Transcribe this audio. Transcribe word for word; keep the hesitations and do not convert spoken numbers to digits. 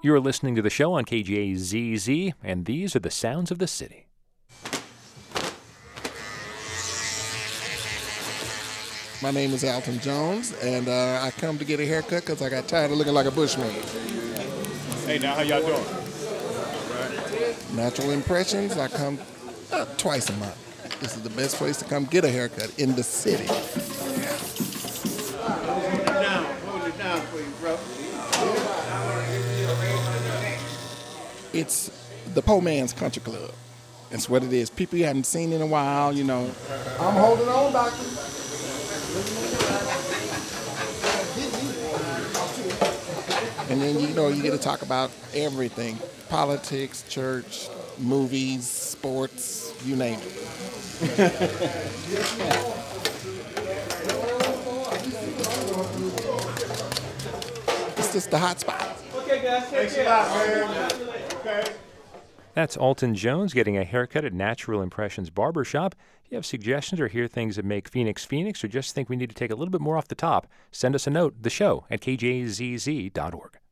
You're listening to the show on K J A Z Z, and these are the sounds of the city. My name is Alton Jones, and uh, I come to get a haircut because I got tired of looking like a bushman. Hey, now how y'all doing? All right. Natural Impressions, I come uh, twice a month. This is the best place to come get a haircut in the city. Hold it down, hold it down for you, bro. It's the Po Man's Country Club. That's what it is. People you haven't seen in a while, you know. I'm holding on, doctor. And then, you know, you get to talk about everything. Politics, church, movies, sports, you name it. It's just the hot spot. Okay, guys, thanks a lot, man. Okay. That's Alton Jones getting a haircut at Natural Impressions Barbershop. If you have suggestions or hear things that make Phoenix Phoenix, or just think we need to take a little bit more off the top, send us a note, the show at K J A Z Z dot org.